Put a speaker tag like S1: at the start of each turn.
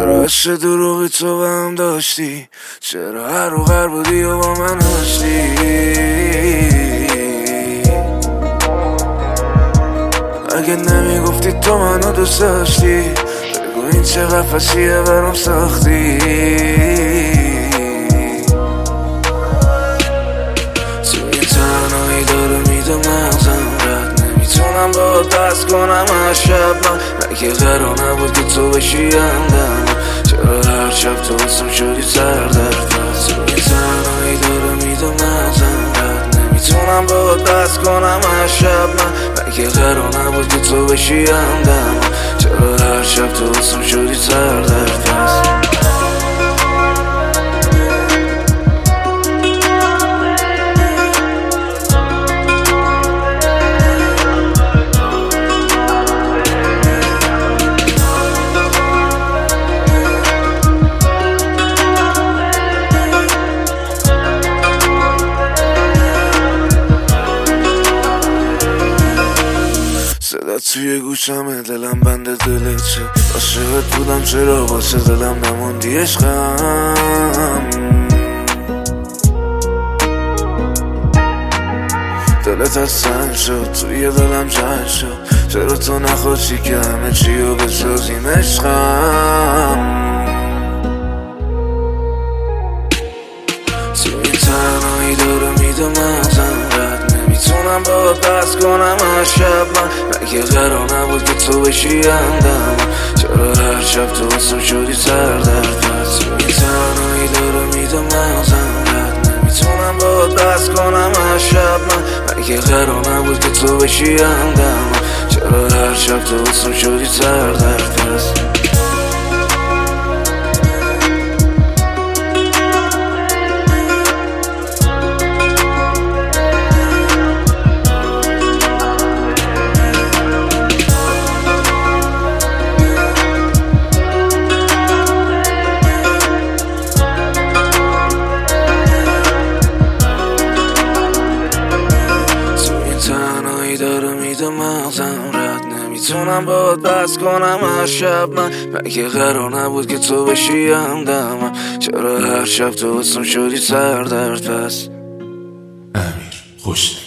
S1: چرا عشق دروغی تو به هم داشتی؟ چرا هر و غر بودی و با من هاشتی؟ اگه نمیگفتی تو منو دوست داشتی، بگو این چه قفصیه برام ساختی. تو این تنهایی داره میده مغزم رد نمیتونم باهات بس کنم هر شب. من مگه قرار نبود که تو بشی همدم؟ چرا هر شب تو واسم شدی سردرد؟ تو این تنهایی داره میده مغزم رد نمیتونم باهات بس کنم هر شب. من مگه قرار نبود که تو بشی همدم؟ چرا هر شب تو واسم شدی سردرد؟ صدا توی گوشمه، دلم بند دلته. عاشقت بودم چرا واسه دلم نموندی عشقم؟ دلت از سنگ شد توی دلم جنگ شد. چرا تو نخواستی که همه چیو بسازیم عشقم؟ تو این تنهایی داره میده مغزم رد نمیتونم باهات بس کنم هر شب. من مگه قرار نبود که تو بشی همدم؟ چرا هر شب تو واسم شدی سردرد؟ تو این تنهایی داره میده مغزم رد نمیتونم باهات بس کنم هر شب. من مگه قرار نبود که تو بشی همدم؟ چرا هر شب تو واسم شدی سردرد؟ داره میده مغزم رد نمیتونم باهات بس کنم هر شب. من مگه قرار نبود که تو بشی همدم؟ چرا هر شب تو واسم شدی سردرد؟ پس
S2: امیر خوش